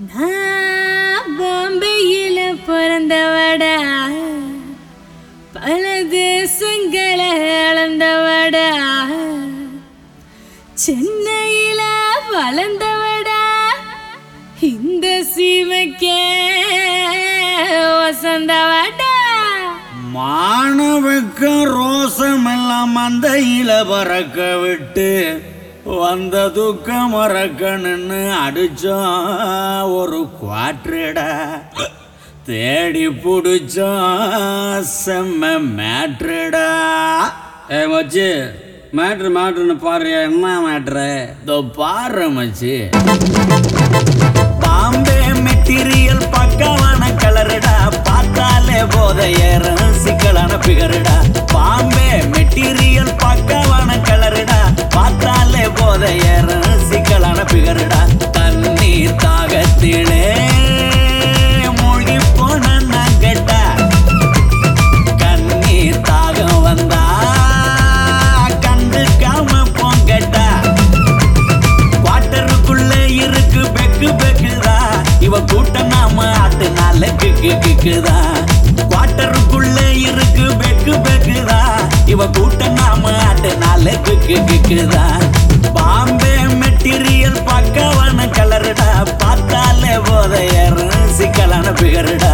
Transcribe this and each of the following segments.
நான் பாம்பேயில பிறந்தவடா, பல தேசங்களை அளந்தவடா, சென்னையில வளர்ந்தவடா, இந்த சீமைக்கே வசந்தவடா. மாணவக்க ரோசமெல்லாம் அந்த இல பறக்க விட்டு வந்த துக்க மறக்கணுன்னு அடிச்சோம் ஒரு குவாட்ரடா, தேடி பிடிச்சோம் செம்ம மேட்ரடா. ஏ மச்சி, மேட்ருன்னு பாரு. என்ன மேட்ரு? இதோ பாரு மச்சி. பாம்பே மெட்டீரியல் பக்கவான கலருடா, பார்த்தாலே போத ஏறும் சிக்கலான பிகருடா. பாம்பே மெட்டீரியல் பக்கவான கலருடா, பார்த்தாலே போத ஏறும் சிக்கலான பிகருடா. தண்ணீர் தாகத்திலே மூழ்கி போன கேட்டா, கண்ணீர் தாகம் வந்தா கண்டுக்காம போங்கட்டா. வாட்டருக்குள்ள இருக்கு பெக்கு பெக்குதா, இவ கூட்டம் நாம ஆட்டுனால கிக்கு கிக்குதா. வாட்டருக்குள்ள இருக்கு பெக்கு பெக்குதா, இவ கூட்டம் நாம ஆட்டுனால கிக்கு கிக்குதா. பாம்பே மெட்டீரியல் பக்கவான கலருடா, பார்த்தாலே போத ஏறும் சிக்கலான பிகருடா.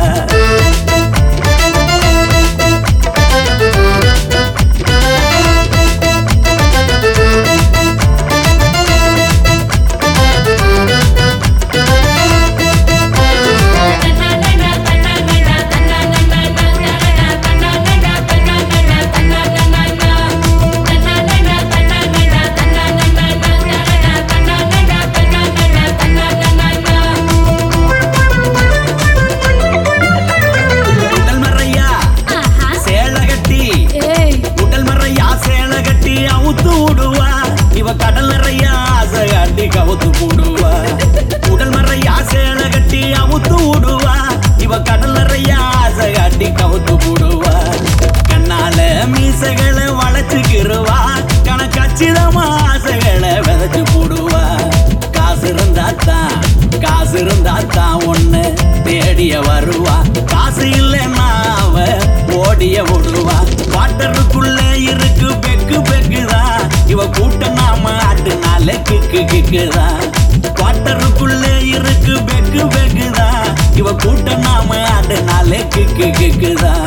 கடல் நிறைய ஆசை காட்டி கவுத்து போடுவா, உடல் மறையா சேலை கட்டி அவுத்து விடுவா. இவ கடல் நிறைய ஆசை காட்டி கவுத்து போடுவா. கண்ணால மீசைகளை வளைச்சுக்கிருவா, கணக்கச்சிதமா ஆசைகளை விதைச்சு போடுவா. காசு இருந்தாத்தான் ஒண்ணு தேடிய வருவா, காசு இல்லைன்னா அவ ஓடிய விடுவா. வாட்டருக்குள்ள இருக்கு பெக்கு பெக்குதா, இவ கூட்டம் நாம ஆட்டுனால கிக்கு கிக்குதா. வாட்டருக்குள்ள இருக்கு பெக்கு பெக்குதா, இவ கூட்டம் நாம ஆட்டுனால கிக்கு கிக்குதா.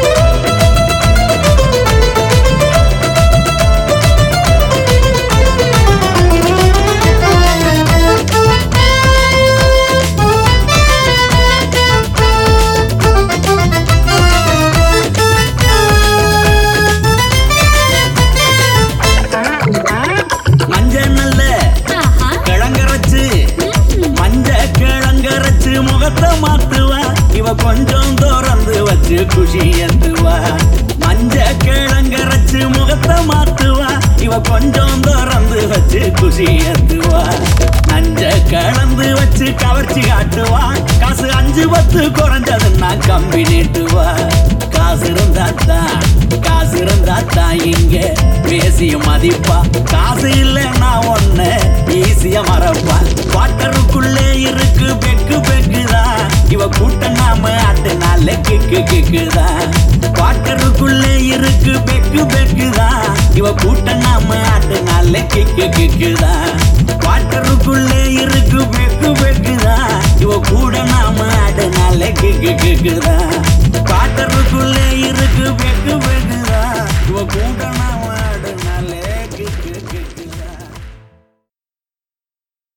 முகத்தை மாத்துவா, இவ கொஞ்சம் திறந்து வச்சு குஷி ஏத்துவா. மஞ்ச கிழங்கரைச்சு முகத்தை மாத்துவா, இவ கொஞ்சம் திறந்து வச்சு குஷி ஏத்துவா. நஞ்ச கலந்து வச்சு கவர்ச்சி காட்டுவா, காசு 5-10 குறைஞ்சதுன்னா கம்பி நீட்டுவா. காசு இருந்தாத்தான் இங்க பேசிய மதிப்பா, காசு இல்லைன்னா ஒண்ணு ஈஸியா மறப்பா. வாட்டருக்குள்ளே இருக்கு பெக்கு பெக்குதா, இவ கூட்டம் நாம ஆட்டுனால கிக்கு கிக்குதா. வாட்டருக்குள்ளே இருக்கு பெக்கு பெக்குதா, இவ கூட்டம் நாம ஆட்டுனால கிக்கு கிக்குதா. வாட்டருக்குள்ளே இருக்கு பெக்கு பெக்குதா, இவ கூட நாம ஆட்டுனால கிக்கு கிக்குதா. வாட்டருக்குள்ளே இருக்கு பெக்கு